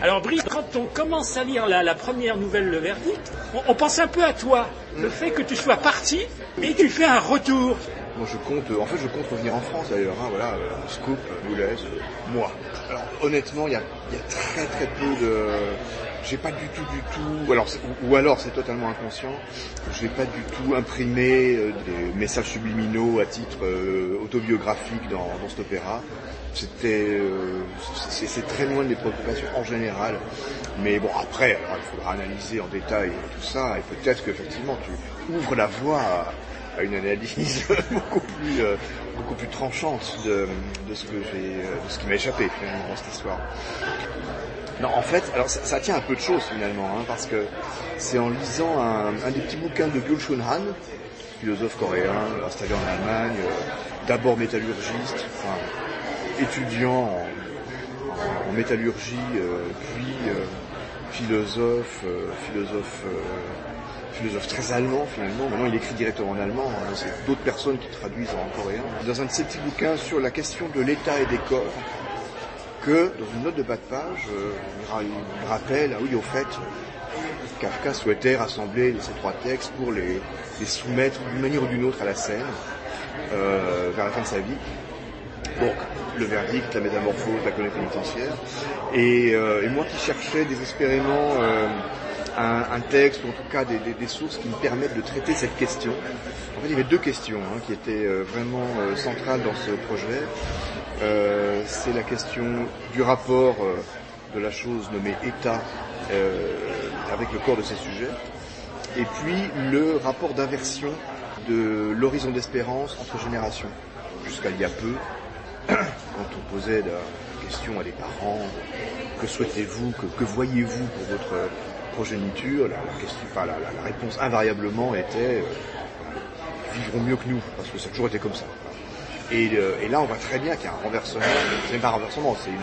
Alors Brice, quand on commence à lire la première nouvelle, Le Verdict, on pense un peu à toi. Le fait que tu sois parti et tu fais un retour. Moi je compte revenir en France d'ailleurs, voilà, Scoop, Boulez, moi. Alors honnêtement, il y a très très peu de... J'ai pas du tout, ou alors c'est totalement inconscient, j'ai pas du tout imprimé des messages subliminaux à titre autobiographique dans cet opéra. C'est très loin de mes préoccupations en général. Mais bon, après, alors, il faudra analyser en détail tout ça, et peut-être qu'effectivement tu ouvres la voie à une analyse beaucoup plus tranchante de ce qui m'a échappé finalement dans cette histoire. Non, en fait, alors ça tient à peu de choses finalement, parce que c'est en lisant un des petits bouquins de Byul Chul Han, philosophe coréen, installé en Allemagne, d'abord métallurgiste, étudiant en métallurgie, puis philosophe très allemand finalement. Maintenant il écrit directement en allemand, c'est d'autres personnes qui traduisent en coréen. Dans un de ces petits bouquins sur la question de l'état et des corps, que dans une note de bas de page, il rappelle, au fait, Kafka souhaitait rassembler ces trois textes pour les soumettre d'une manière ou d'une autre à la scène, vers la fin de sa vie. Donc, Le Verdict, La Métamorphose, La Colonie pénitentiaire. Et moi qui cherchais désespérément un texte, ou en tout cas des sources qui me permettent de traiter cette question. En fait, il y avait deux questions qui étaient vraiment centrales dans ce projet. C'est la question du rapport de la chose nommée État avec le corps de ses sujets, et puis le rapport d'inversion de l'horizon d'espérance entre générations. Jusqu'à il y a peu, quand on posait la question à des parents, que souhaitez-vous, que voyez-vous pour votre progéniture, la réponse invariablement était vivront mieux que nous, parce que ça a toujours été comme ça. Et là, on voit très bien qu'il y a un renversement. C'est même pas un renversement, c'est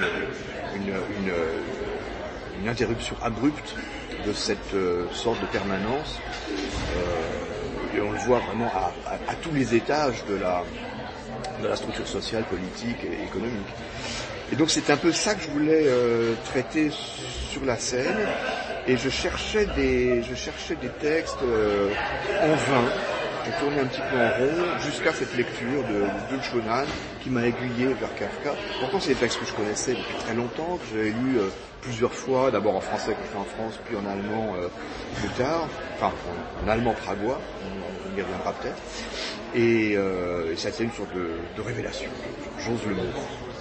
une interruption abrupte de cette sorte de permanence. Et on le voit vraiment à tous les étages de la structure sociale, politique et économique. Et donc c'est un peu ça que je voulais traiter sur la scène. Et je cherchais des textes en vain. J'ai tourné un petit peu en rond jusqu'à cette lecture de Byul Chul Han qui m'a aiguillé vers Kafka. Pourtant, c'est des textes que je connaissais depuis très longtemps, que j'avais lus plusieurs fois, d'abord en français quand j'étais en France, puis en allemand plus tard, enfin en allemand pragois, on y reviendra peut-être. Et ça a été une sorte de révélation, j'ose le mot.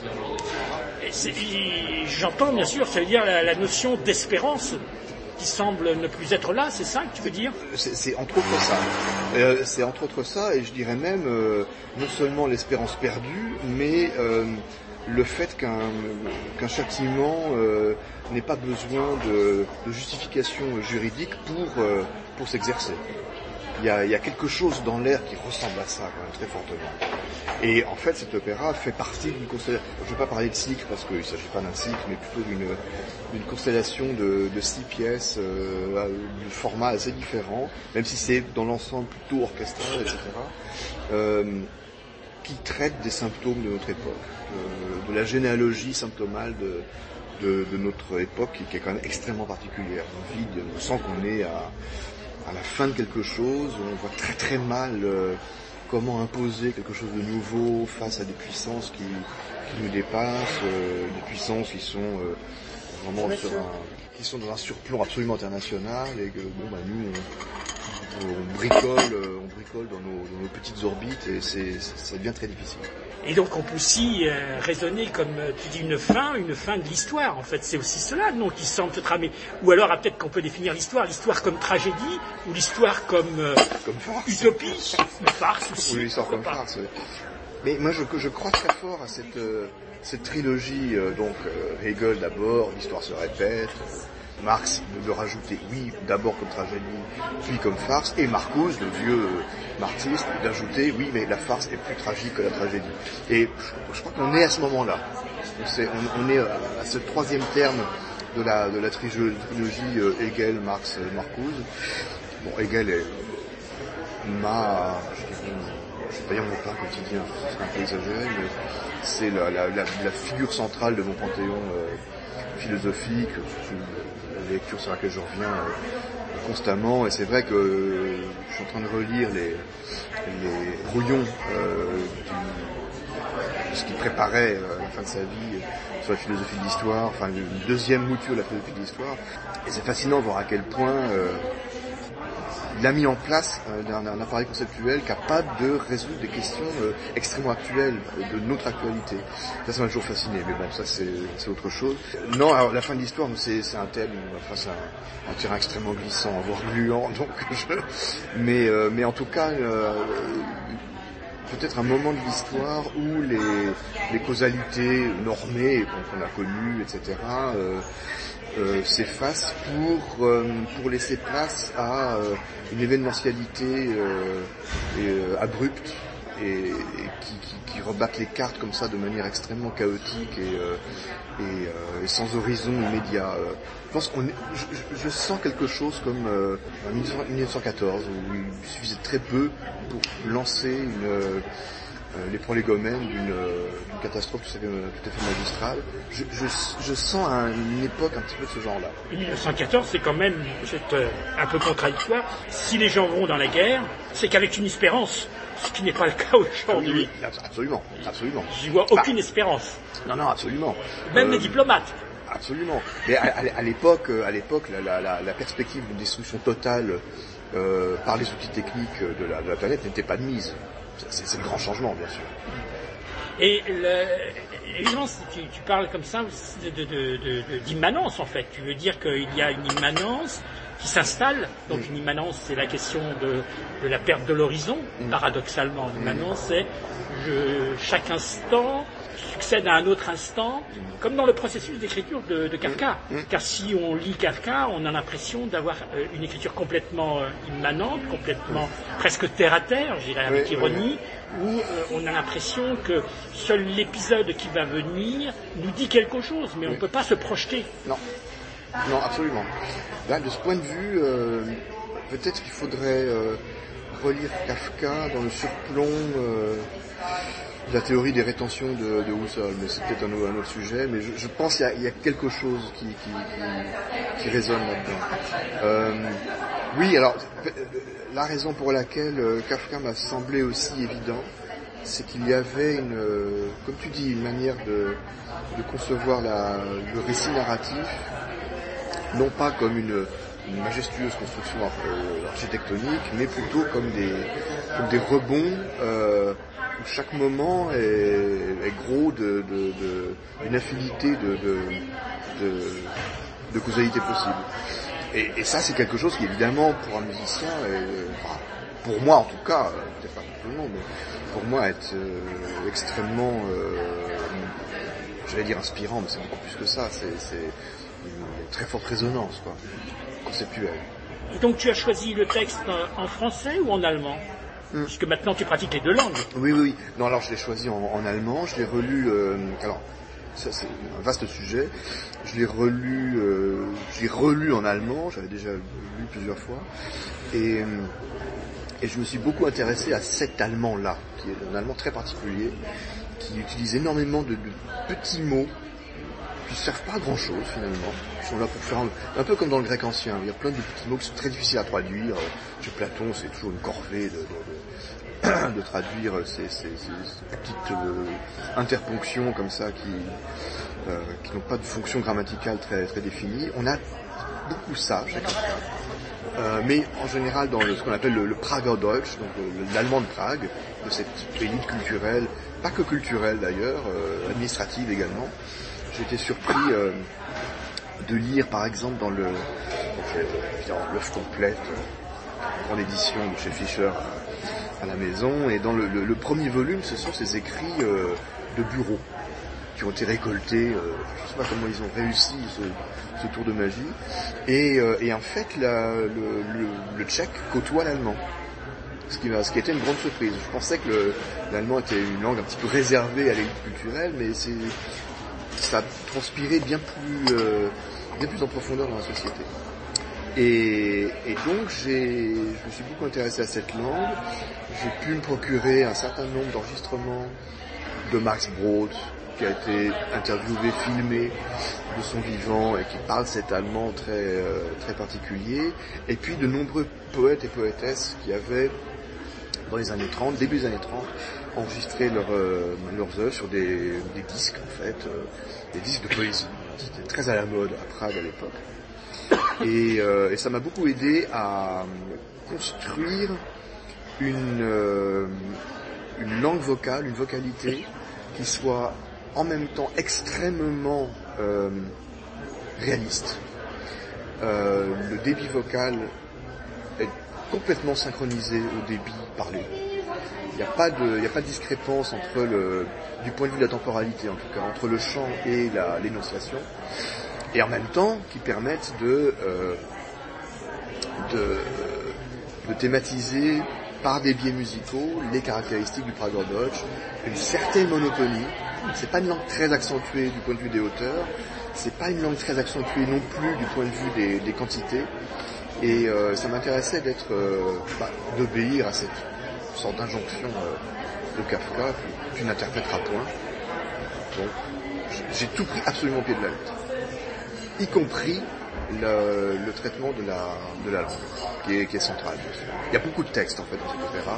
J'entends bien sûr, ça veut dire la notion d'espérance qui semble ne plus être là, c'est ça que tu veux dire ? C'est entre autres ça. C'est entre autres ça, et je dirais même non seulement l'espérance perdue, mais le fait qu'un châtiment n'ait pas besoin de justification juridique pour s'exercer. Il y a quelque chose dans l'air qui ressemble à ça, quand même, très fortement. Et en fait, cet opéra fait partie d'une constellation. Je ne vais pas parler de cycle parce qu'il ne s'agit pas d'un cycle, mais plutôt d'une constellation de 6 pièces, de formats assez différents, même si c'est dans l'ensemble plutôt orchestral, etc., qui traitent des symptômes de notre époque, de la généalogie symptomale de notre époque, qui est quand même extrêmement particulière. On sent qu'on est à la fin de quelque chose, on voit très très mal comment imposer quelque chose de nouveau face à des puissances qui nous dépassent, des puissances qui sont vraiment qui sont dans un surplomb absolument international, et que nous on bricole dans nos petites orbites, et ça devient très difficile. Et donc on peut aussi raisonner, comme tu dis, une fin de l'histoire. En fait, c'est aussi cela, non, qui semble se tramer. Ou alors peut-être qu'on peut définir l'histoire comme tragédie, ou l'histoire comme farce. Utopie, une farce aussi. Oui, l'histoire comme farce. Mais moi je crois très fort à cette trilogie. Hegel d'abord, l'histoire se répète. Marx de rajouter, oui, d'abord comme tragédie, puis comme farce, et Marcuse, le vieux marxiste, d'ajouter, oui, mais la farce est plus tragique que la tragédie. Et je crois qu'on est à ce moment-là. On est à ce troisième terme de la trilogie Hegel, Marx, Marcuse. Bon, Hegel est je ne vais pas dire mon pain quotidien, c'est un peu exagéré, mais c'est la figure centrale de mon panthéon philosophique, une lecture sur laquelle je reviens constamment, et c'est vrai que je suis en train de relire les brouillons de ce qu'il préparait à la fin de sa vie sur la philosophie de l'histoire, enfin une deuxième mouture de la philosophie de l'histoire, et c'est fascinant de voir à quel point il a mis en place un appareil conceptuel capable de résoudre des questions extrêmement actuelles de notre actualité. Ça m'a toujours fasciné, mais bon, ça c'est autre chose. Non, alors la fin de l'histoire, c'est un thème, enfin c'est un terrain extrêmement glissant, voire gluant, donc mais en tout cas, peut-être un moment de l'histoire où les causalités normées qu'on a connues, etc., s'effacent pour laisser place à une événementialité abrupte et qui rebattent les cartes comme ça de manière extrêmement chaotique et sans horizon immédiat. Je pense je sens quelque chose comme en 1914 où il suffisait de très peu pour lancer les prolégomènes d'une catastrophe tout à fait magistrale. Je sens une époque un petit peu de ce genre-là. 1914, c'est quand même un peu contradictoire. Si les gens vont dans la guerre, c'est qu'avec une espérance, ce qui n'est pas le cas aujourd'hui. Oui, absolument. J'y vois aucune espérance. Non, absolument. Même les diplomates. Absolument. Mais à l'époque, la perspective d'une destruction totale par les outils techniques de la planète n'était pas de mise. C'est le grand changement, bien sûr. Et évidemment, tu parles comme ça d'immanence, en fait. Tu veux dire qu'il y a une immanence qui s'installe. Donc une immanence, c'est la question de la perte de l'horizon, paradoxalement. L'immanence, c'est chaque instant succède à un autre instant, comme dans le processus d'écriture de Kafka. Car si on lit Kafka, on a l'impression d'avoir une écriture complètement immanente, complètement presque terre-à-terre, je dirais avec ironie, où on a l'impression que seul l'épisode qui va venir nous dit quelque chose, mais on ne peut pas se projeter. Non, absolument. Là, de ce point de vue, peut-être qu'il faudrait relire Kafka dans le surplomb la théorie des rétentions de Husserl, mais c'est peut-être un autre sujet, mais je pense qu'il y a quelque chose qui résonne là-dedans. Oui, alors, la raison pour laquelle Kafka m'a semblé aussi évident, c'est qu'il y avait comme tu dis, une manière de concevoir le récit narratif, non pas comme une majestueuse construction architectonique, mais plutôt comme des rebonds où chaque moment est gros d'une infinité de causalités possibles. Et ça, c'est quelque chose qui, évidemment, pour un musicien, pour moi en tout cas, peut-être pas pour tout le monde, mais pour moi, est extrêmement, j'allais dire inspirant, mais c'est encore plus que ça. C'est une très forte résonance, quoi, conceptuelle. Et donc, tu as choisi le texte en français ou en allemand ? Puisque maintenant tu pratiques les deux langues. Oui. Non, alors je l'ai choisi en allemand, je l'ai relu, alors ça c'est un vaste sujet, je l'ai relu en allemand, j'avais déjà lu plusieurs fois, et je me suis beaucoup intéressé à cet allemand-là, qui est un allemand très particulier, qui utilise énormément de petits mots qui ne servent pas à grand chose finalement, qui sont là pour faire un peu comme dans le grec ancien, il y a plein de petits mots qui sont très difficiles à traduire. Chez Platon, c'est toujours une corvée de traduire ces petites interponctions comme ça qui n'ont pas de fonction grammaticale très, très définie. On a beaucoup ça chez Kafka. Mais en général dans ce qu'on appelle le Prager Deutsch, donc l'allemand de Prague, de cette élite culturelle, pas que culturelle d'ailleurs, administrative également. J'ai été surpris de lire par exemple dans l'œuvre complète, grande édition de chez Fischer à la maison, et dans le premier volume, ce sont ces écrits de bureau qui ont été récoltés, je ne sais pas comment ils ont réussi ce tour de magie, et en fait le tchèque côtoie l'allemand. Ce qui était une grande surprise. Je pensais que l'allemand était une langue un petit peu réservée à l'élite culturelle, mais ça transpirait bien plus en profondeur dans la société. Et donc je me suis beaucoup intéressé à cette langue. J'ai pu me procurer un certain nombre d'enregistrements de Max Brod, qui a été interviewé, filmé de son vivant et qui parle cet allemand très particulier. Et puis de nombreux poètes et poétesses qui avaient, dans les années 30, début des années 30, enregistré leurs œuvres sur des disques, en fait, des disques de poésie. C'était très à la mode à Prague à l'époque. Et ça m'a beaucoup aidé à construire une langue vocale, une vocalité qui soit en même temps extrêmement réaliste. Le débit vocal est complètement synchronisé au débit parlé. Il n'y a pas de discrépance entre du point de vue de la temporalité en tout cas, entre le chant et l'énonciation, et en même temps qui permettent de thématiser par des biais musicaux les caractéristiques du Prager Deutsch, une certaine monotonie. C'est pas une langue très accentuée du point de vue des hauteurs, c'est pas une langue très accentuée non plus du point de vue des quantités, et ça m'intéressait d'obéir à cette sorte d'injonction de Kafka que tu n'interpréteras point. Donc j'ai tout pris absolument au pied de la lettre, y compris le traitement de la langue, qui est central. Il y a beaucoup de textes en fait dans cet opéra,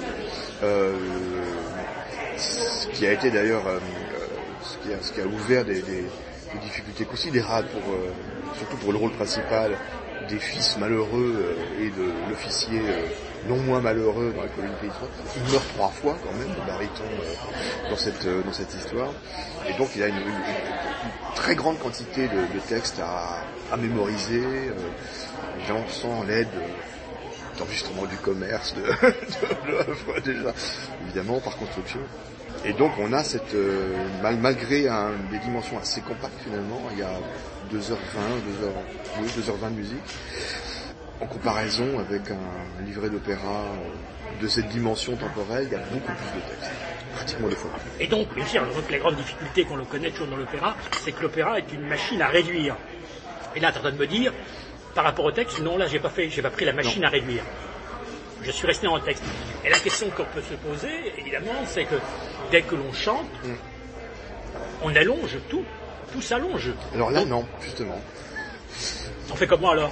ce qui a été d'ailleurs ce qui a ouvert des difficultés considérables surtout pour le rôle principal des fils malheureux et de l'officier non moins malheureux dans la colonie paysanne. Il meurt 3 fois quand même, le baryton, dans cette histoire. Et donc il y a une très grande quantité de textes à mémoriser, évidemment sans l'aide d'enregistrement du commerce, de l'œuvre déjà, évidemment, par construction. Et donc on a malgré des dimensions assez compactes finalement, il y a 2h20 de musique, en comparaison avec un livret d'opéra de cette dimension temporelle, il y a beaucoup plus de textes, pratiquement 2 fois plus. Et donc, bien sûr, la grande difficulté qu'on le connaît toujours dans l'opéra, c'est que l'opéra est une machine à réduire. Et là, tu es en train de me dire, par rapport au texte, non, là, j'ai pas pris la machine à réduire. Je suis resté dans le texte. Et la question qu'on peut se poser, évidemment, c'est que dès que l'on chante, on allonge tout s'allonge. Alors là, non, justement. On fait comment alors ?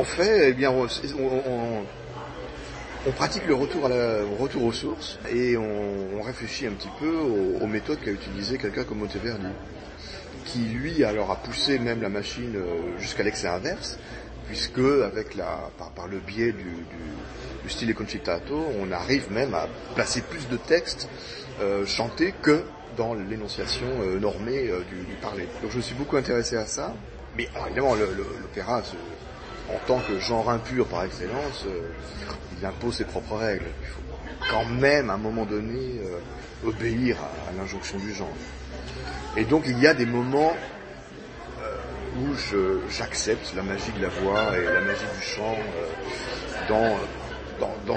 On pratique le retour aux sources et on réfléchit un petit peu aux méthodes qu'a utilisées quelqu'un comme Monteverdi, qui lui alors a poussé même la machine jusqu'à l'excès inverse, puisque par le biais du stile concitato, on arrive même à placer plus de textes chantés que dans l'énonciation normée du parler. Donc je me suis beaucoup intéressé à ça, mais alors, évidemment l'opéra, en tant que genre impur par excellence, il impose ses propres règles. Il faut quand même à un moment donné obéir à l'injonction du genre. Et donc il y a des moments où j'accepte la magie de la voix et la magie du chant dans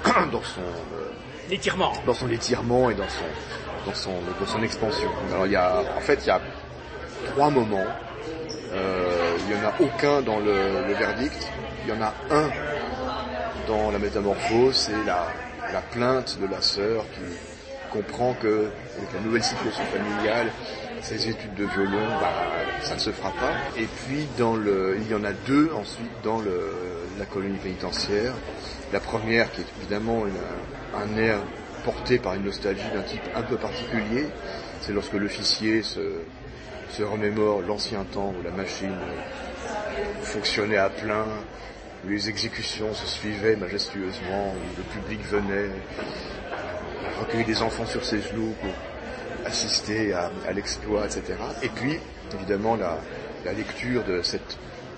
son étirement et dans son expansion. Alors il y a 3 moments. Il n'y en a aucun dans le verdict. Il y en a un dans la métamorphose, c'est la plainte de la sœur qui comprend que avec la nouvelle situation familiale, ses études de violon, ça ne se fera pas. Et puis il y en a 2 ensuite dans la colonie pénitentiaire. La première qui est évidemment un air porté par une nostalgie d'un type un peu particulier, c'est lorsque l'officier se remémore l'ancien temps où la machine fonctionnait à plein, où les exécutions se suivaient majestueusement, où le public venait recueillir des enfants sur ses genoux pour assister à l'exploit, etc. Et puis, évidemment, la lecture de cette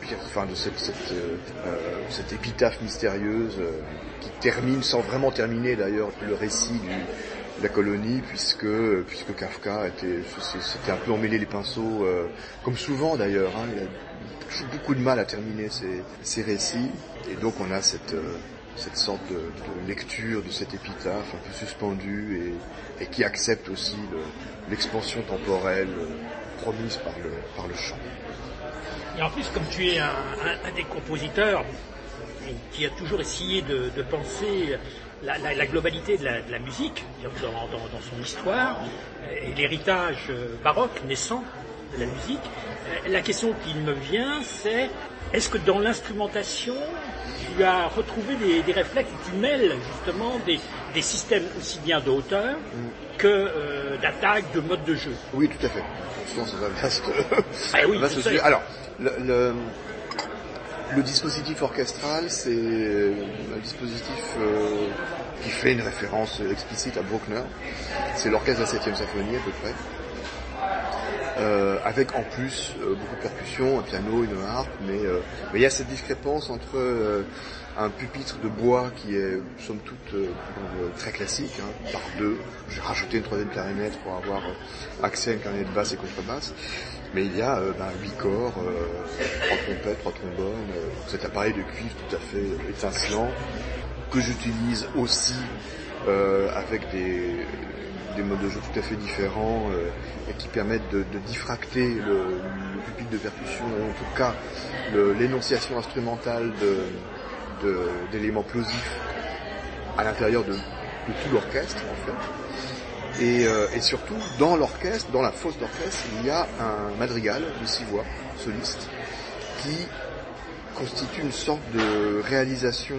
épitaphe mystérieuse qui termine, sans vraiment terminer d'ailleurs, le récit de la colonie, puisque Kafka c'était un peu emmêlé les pinceaux, comme souvent d'ailleurs, il a toujours beaucoup de mal à terminer ses récits, et donc on a cette sorte de lecture de cette épitaphe un peu suspendue et qui accepte aussi l'expansion temporelle promise par le chant. Et en plus, comme tu es un des compositeurs qui a toujours essayé de penser la globalité de la musique dans son histoire et l'héritage baroque naissant de la musique, la question qui me vient, c'est est-ce que dans l'instrumentation, tu as retrouvé des réflexes où tu mêles justement des systèmes aussi bien de hauteur que d'attaque, de mode de jeu? Oui, tout à fait. Souvent, c'est un vaste, Oui, vaste sujet. Alors, le dispositif orchestral, c'est un dispositif qui fait une référence explicite à Bruckner. C'est l'orchestre de la 7e symphonie à peu près. Avec en plus beaucoup de percussions, un piano, une harpe, mais il y a cette discrépance entre un pupitre de bois qui est somme toute très classique, par deux. J'ai rajouté une troisième clarinette pour avoir accès à une clarinette basse et contrebasse, mais il y a 8 corps, 3 trompettes, 3 trombones, cet appareil de cuivre tout à fait étincelant que j'utilise aussi avec des modes de jeu tout à fait différents et qui permettent de diffracter le pupitre de percussion, ou en tout cas l'énonciation instrumentale d'éléments plosifs à l'intérieur de tout l'orchestre en fait. Et surtout dans l'orchestre, dans la fosse d'orchestre, il y a un madrigal de 6 voix soliste qui constitue une sorte de réalisation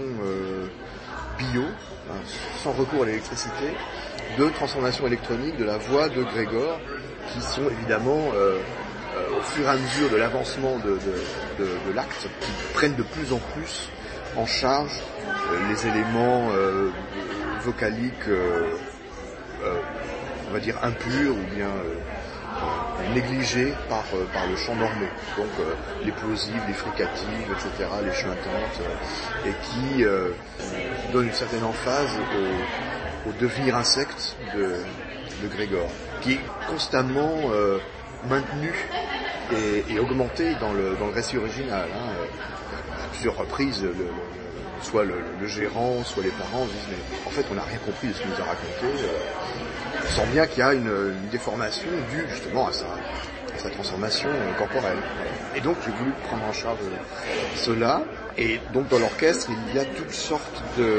bio, sans recours à l'électricité, de transformation électronique de la voix de Grégor, qui sont évidemment au fur et à mesure de l'avancement de l'acte, qui prennent de plus en plus en charge les éléments vocaliques, on va dire impurs ou bien négligés par le chant normé. Donc les plosives, les fricatives, etc., les chuintantes, et qui donnent une certaine emphase au devenir insecte de Grégor, qui est constamment maintenu et augmenté dans le récit original. À plusieurs reprises, soit le gérant, soit les parents disent mais en fait on n'a rien compris de ce qu'il nous a raconté. On sent bien qu'il y a une déformation due justement à sa transformation corporelle. Et donc j'ai voulu prendre en charge cela. Et donc dans l'orchestre, il y a toutes sortes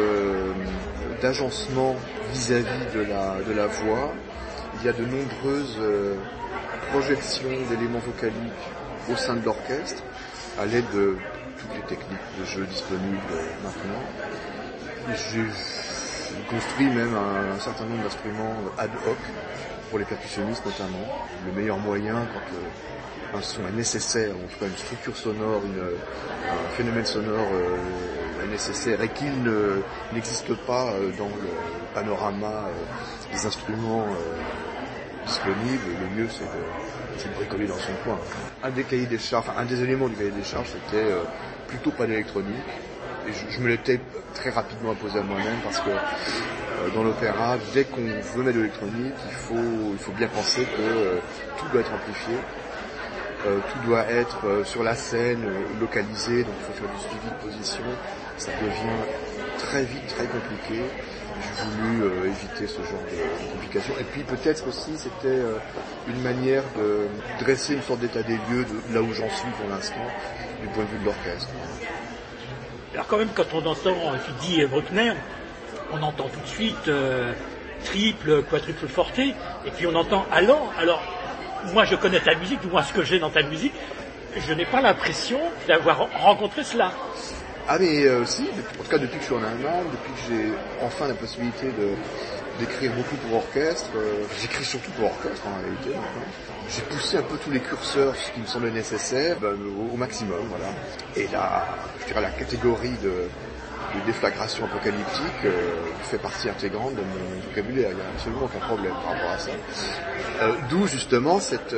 d'agencements vis-à-vis de la voix. Il y a de nombreuses projections d'éléments vocaliques au sein de l'orchestre, à l'aide de toutes les techniques de jeu disponibles maintenant. J'ai construit même un certain nombre d'instruments ad hoc, pour les percussionnistes notamment. Le meilleur moyen quand un son est nécessaire, en tout cas une structure sonore, un phénomène sonore est nécessaire et qu'il n'existe pas dans le panorama des instruments disponibles, le mieux c'est de bricoler dans son coin. Un des éléments du cahier des charges, c'était plutôt pas d'électronique. Et je me l'étais très rapidement imposé à moi-même parce que dans l'opéra, dès qu'on veut mettre de l'électronique, il faut bien penser que tout doit être amplifié, tout doit être sur la scène, localisé, donc il faut faire du suivi de position. Ça devient très vite très compliqué. J'ai voulu éviter ce genre de complications. Et puis peut-être aussi c'était une manière de dresser une sorte d'état des lieux de là où j'en suis pour l'instant, du point de vue de l'orchestre. Alors quand même, quand on entend, tu dis Bruckner, on entend tout de suite triple, quadruple forte, et puis on entend allant. Alors, moi je connais ta musique, du moins ce que j'ai dans ta musique, je n'ai pas l'impression d'avoir rencontré cela. Ah mais si, en tout cas depuis que je suis en Allemagne, depuis que j'ai enfin la possibilité d'écrire beaucoup pour orchestre, j'écris surtout pour orchestre en réalité maintenant. J'ai poussé un peu tous les curseurs, ce qui me semblait nécessaire, au maximum, voilà. Et là, je dirais la catégorie de déflagration apocalyptique fait partie intégrante de mon vocabulaire, il n'y a absolument aucun problème par rapport à ça. D'où justement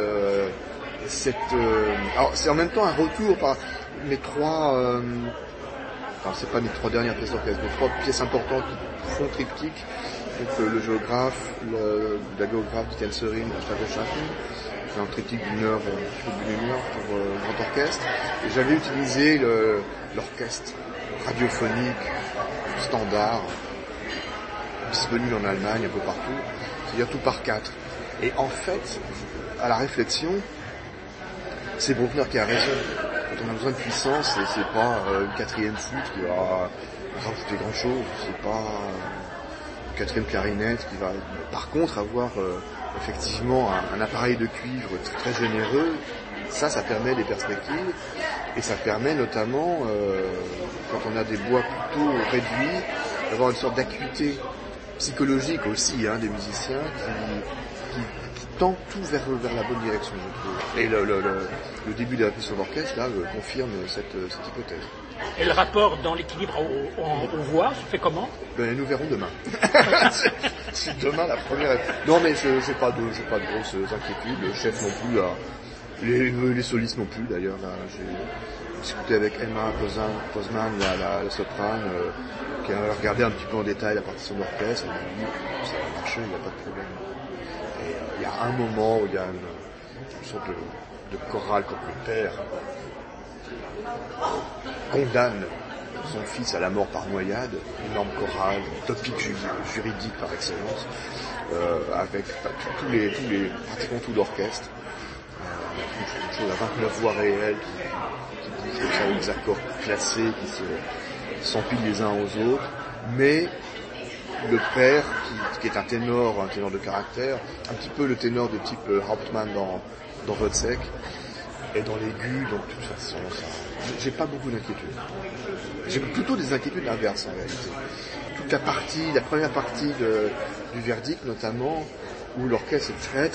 alors c'est en même temps un retour par mes trois... c'est pas mes 3 dernières pièces d'orchestre, mais 3 pièces importantes qui font triptyque. Donc le géographe, le daguerreographe d'Étienne Serine, la Château Chaffin, c'est un triptyque d'une heure pour grand orchestre. Et j'avais utilisé l'orchestre radiophonique standard, disponible en Allemagne, un peu partout, c'est-à-dire tout par 4. Et en fait, à la réflexion, c'est Bruckner qui a raison. Quand on a besoin de puissance, c'est pas une 4e flûte qui va rajouter grand chose, c'est pas une 4e clarinette qui va par contre avoir effectivement un appareil de cuivre très généreux Ça permet des perspectives, et ça permet notamment, quand on a des bois plutôt réduits, d'avoir une sorte d'acuité psychologique aussi des musiciens qui tendent tout vers la bonne direction, je trouve. Et le début de la répétition d'orchestre là confirme cette hypothèse. Et le rapport dans l'équilibre aux voix se fait comment? Nous verrons demain. C'est demain la première. Non, mais j'ai pas de grosses inquiétudes. Le chef non plus, les solistes non plus d'ailleurs. Là, j'ai discuté avec Emma Posman, la soprane, qui a regardé un petit peu en détail la partition d'orchestre. Elle m'a dit ça va marcher, il n'y a pas de problème. Et il y a un moment où il y a une sorte de chorale quand le père condamne son fils à la mort par noyade, énorme chorale, topic juridique par excellence, avec pratiquement tout l'orchestre, une chose à 29 voix réelles qui bougent comme ça avec des accords classés qui s'empilent les uns aux autres, mais le père qui est un ténor de caractère, un petit peu le ténor de type Hauptmann dans Wozzeck, et dans l'aigu, donc de toute façon, j'ai pas beaucoup d'inquiétudes. J'ai plutôt des inquiétudes inverses en réalité. Toute la première partie du Verdict notamment, où l'orchestre est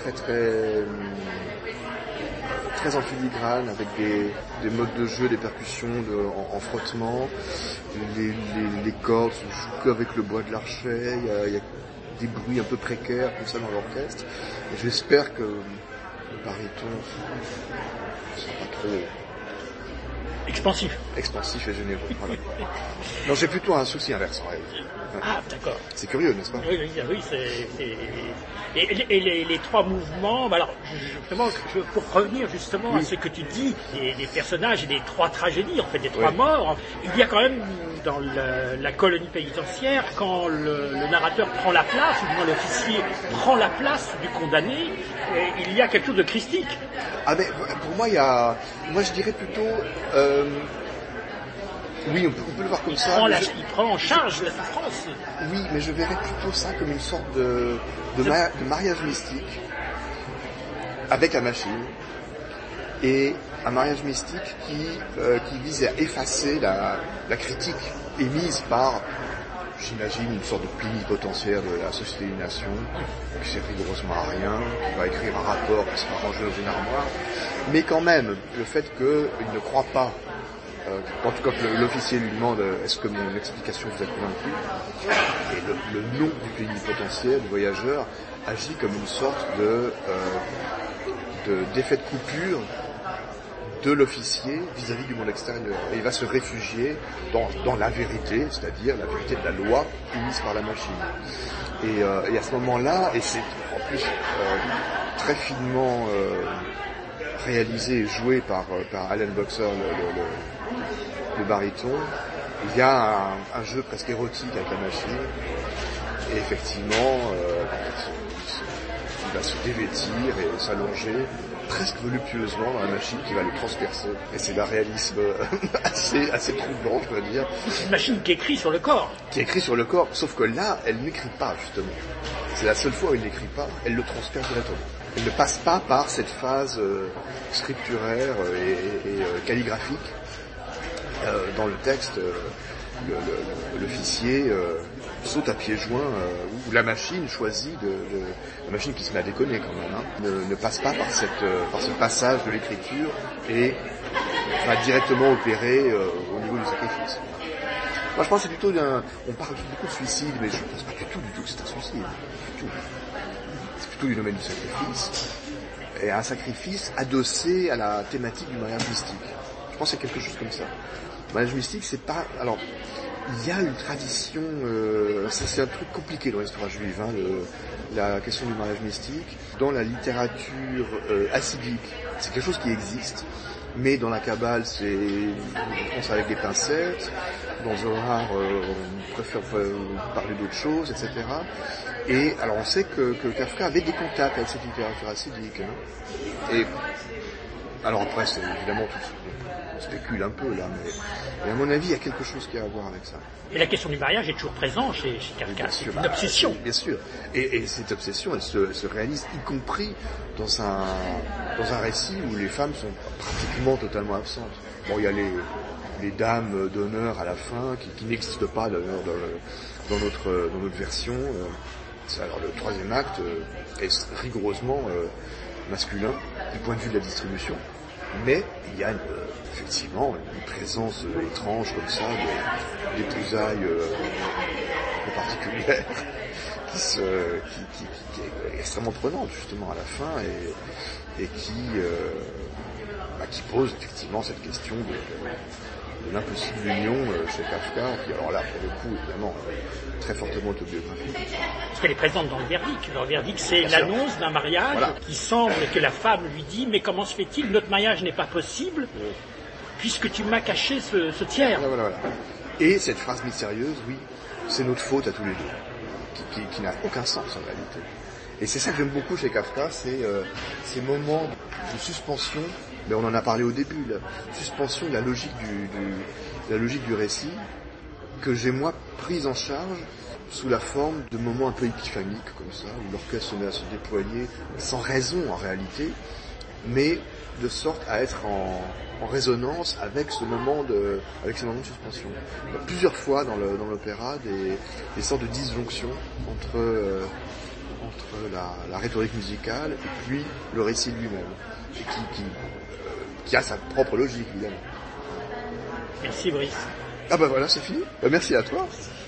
très en filigrane, avec des modes de jeu, des percussions en frottement, les cordes se jouent qu'avec le bois de l'archet, il y a des bruits un peu précaires comme ça dans l'orchestre, et j'espère que le baryton sera pas trop expansif et généreux. Voilà. Non, j'ai plutôt un souci inverse en réalité. Ah, d'accord. C'est curieux, n'est-ce pas? Oui, Et les trois mouvements, alors justement, pour revenir justement à ce que tu dis, les personnages et les trois tragédies, en fait, des trois morts, il y a quand même dans la colonie pénitentiaire, quand le narrateur prend la place, ou du moins l'officier prend la place du condamné, il y a quelque chose de christique. Ah mais pour moi, moi je dirais plutôt... oui, on peut le voir comme ça. Il prend en charge la souffrance. Oui, mais je verrais plutôt ça comme une sorte de mariage mystique avec la machine. Et un mariage mystique qui vise à effacer la critique émise par, j'imagine, une sorte de plénipotentiaire de la Société des Nations, qui sert rigoureusement à rien, qui va écrire un rapport qui sera rangé dans une armoire. Mais quand même, le fait qu'il ne croit pas, en tout cas que l'officier lui demande est-ce que mon explication vous a convaincu, et le nom du plénipotentiaire, du voyageur, agit comme une sorte d'effet de coupure de l'officier vis-à-vis du monde extérieur. Et il va se réfugier dans la vérité, c'est-à-dire la vérité de la loi émise par la machine. Et à ce moment-là, et c'est en plus très finement réalisé et joué par Alan Boxer, le baryton, il y a un jeu presque érotique avec la machine, et effectivement, il va se dévêtir et s'allonger presque voluptueusement dans la machine qui va le transpercer. Et c'est d'un réalisme assez troublant, je dois dire. C'est une machine qui écrit sur le corps. Qui écrit sur le corps, sauf que là, elle n'écrit pas, justement. C'est la seule fois où elle n'écrit pas, elle le transperce directement. Elle ne passe pas par cette phase scripturaire et calligraphique. Dans le texte, l'officier saute à pieds joints, où la machine choisit la machine qui se met à déconner quand même, ne passe pas par ce passage de l'écriture et va directement opérer au niveau du sacrifice. Moi je pense que c'est plutôt on parle beaucoup de suicide, mais je ne pense pas du tout que c'est un suicide. C'est plutôt du domaine du sacrifice, et un sacrifice adossé à la thématique du mariage mystique. Je pense que c'est quelque chose comme ça. Le mariage mystique, c'est pas... Alors, il y a une tradition... c'est un truc compliqué dans l'histoire juive, la question du mariage mystique. Dans la littérature hassidique, c'est quelque chose qui existe, mais dans la Kabbale, je pense avec des pincettes. Dans Zohar, on préfère parler d'autres choses, etc. Et alors, on sait que Kafka avait des contacts avec cette littérature hassidique. Et Alors après, c'est évidemment on spécule un peu là, mais à mon avis, il y a quelque chose qui a à voir avec ça. Et la question du mariage est toujours présente chez Kafka, c'est une obsession. Bien sûr. Et cette obsession, elle se réalise y compris dans un récit où les femmes sont pratiquement totalement absentes. Bon, il y a les dames d'honneur à la fin qui n'existent pas d'ailleurs dans notre version. Alors le troisième acte est rigoureusement masculin du point de vue de la distribution, mais il y a effectivement une présence étrange comme ça d'épousailles un peu particulières qui est extrêmement prenante justement à la fin et qui pose effectivement cette question de l'impossible union chez Kafka, qui alors là pour le coup évidemment très fortement autobiographique. Parce qu'elle est présente dans le verdict. Dans le verdict, c'est l'annonce d'un mariage qui semble que la femme lui dit « Mais comment se fait-il? Notre mariage n'est pas possible puisque tu m'as caché ce tiers. » Voilà. Et cette phrase mystérieuse, oui, c'est notre faute à tous les deux, qui n'a aucun sens en réalité. Et c'est ça que j'aime beaucoup chez Kafka, c'est ces moments de suspension, mais on en a parlé au début, la suspension de la logique du récit, que j'ai moi prise en charge sous la forme de moments un peu épiphaniques comme ça, où l'orchestre se met à se déployer sans raison en réalité, mais de sorte à être en résonance avec ce moment de suspension. Il y a plusieurs fois dans l'opéra des sortes de disjonctions entre la rhétorique musicale et puis le récit lui-même, et qui a sa propre logique évidemment. Merci Brice. Ah bah voilà, c'est fini. Merci à toi.